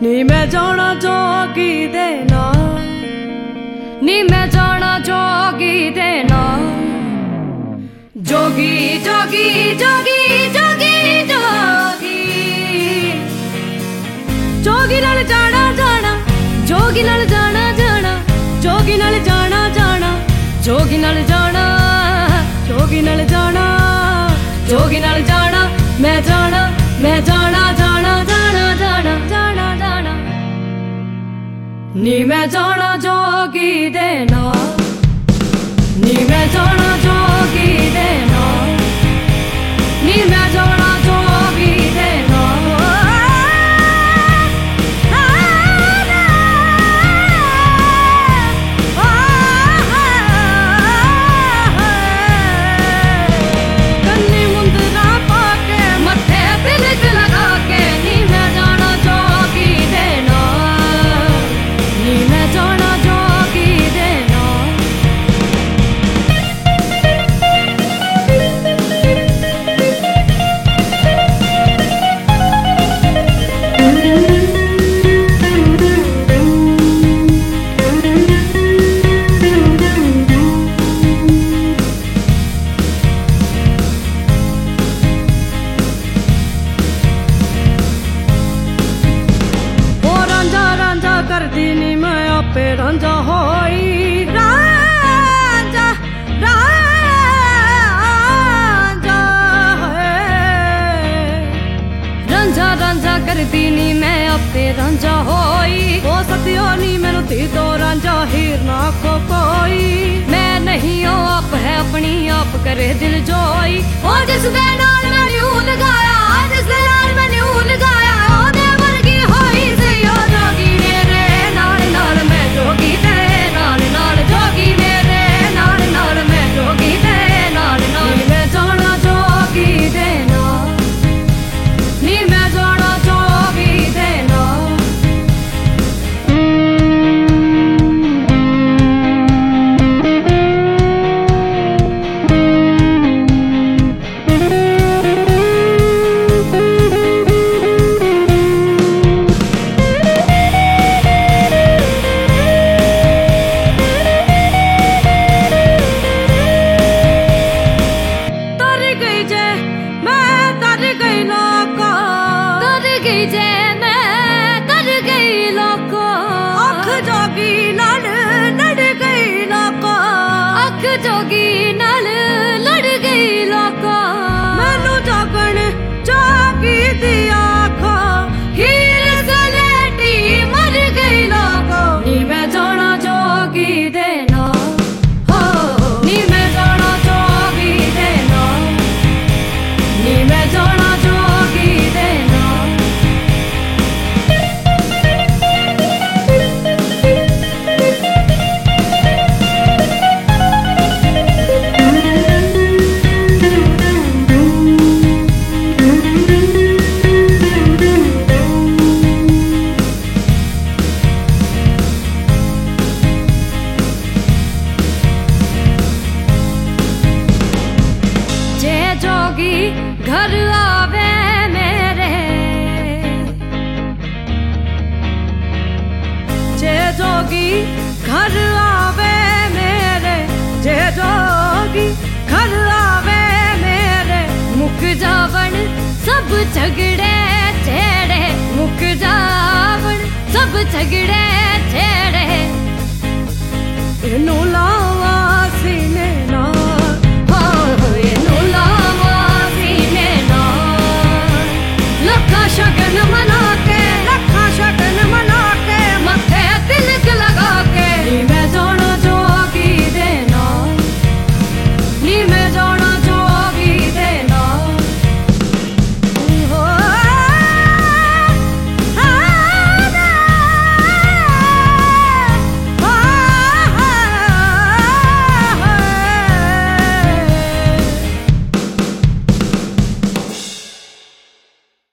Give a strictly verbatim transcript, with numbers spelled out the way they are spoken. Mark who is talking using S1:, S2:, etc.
S1: नी मैं जाना जोगी देना, नी मैं जाना जोगी देना। जोगी जोगी जोगी जोगी जोगी जोगी नाल जाना जाना, जोगी नाल जाना जाना, जोगी नाल जाना जाना, जोगी नाल जाना, जोगी नाल जाना, जोगी नाल जाना। मैं जाना मैं जाना जाना जाना जाना जाना जाना। नी मैं जाना जोगी देना, नी मैं जाना जोगी देना, नी मैं जाना जोगी देना। कन्नी मुंदरा पाके मत्थे तिलक लगा के, नी मैं जाना जोगी देना, नी मैं जाना जोगी देना। करदी नी मैं आपे रांझा होई, रांझा रांझा है। रांझा रांझा करदी नी मैं आपे रांझा होई। ओ सतियो नी मैनू थी तो रांझा हीर ना खो कोई। मैं नहीं ओ आप है अपनी आप करे दिल जोई। ओ जिस दे नाल मैनू लगाया, जिस दे नाल मैनू लगाया, ओदे वर्गी होई सी ओ जोगी मेरे नाल नाल। मैं जोगी दे नाल नाल, जोगी मेरे नाल नाल, मैं जोगी दे नाल नाल। मैं जाना जोगी देना, नी मैं जाना जोगी देना। जोगी नाल लड़ गई लोका, मैनू जागण जागी दी आखा, हीर सलेटी मर गई लोका। नी मैं जाना जोगी देना, हो नी मैं जाना जोगी देना, नी मैं जाना जोगी देना। जोगी घर आवे मेरे, जे जोगी घर आवे मेरे, जे जोगी घर आवे मेरे। मुक जावन सब झगड़े छेड़े, मुक जावन सब झगड़े छेड़े। इनू